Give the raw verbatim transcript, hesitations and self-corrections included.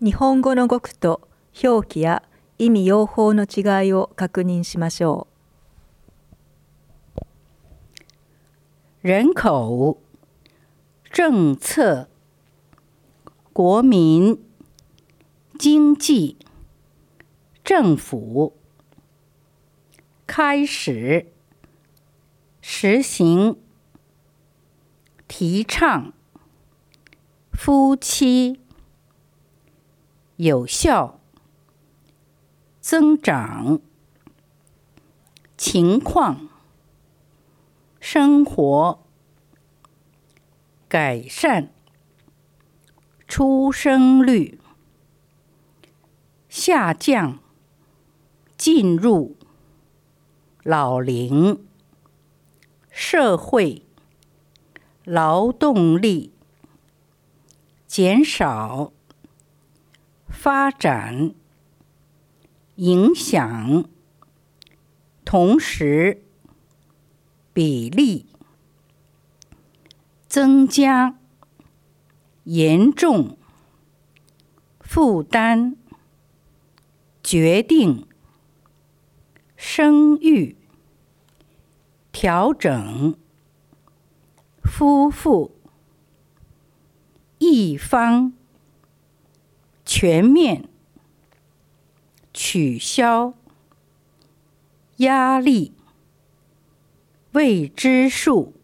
日本語の語句と表記や意味用法の違いを確認しましょう。人口、政策、国民、经济、政府、开始、实行、提倡、夫妻、有效、增长、情况、生活、改善、出生率、下降、进入、老龄、社会、劳动力、减少、发展、影响、同时、比例、增加、严重、负担、决定、生育、调整、夫妇、一方、全面、取消、压力、未知数、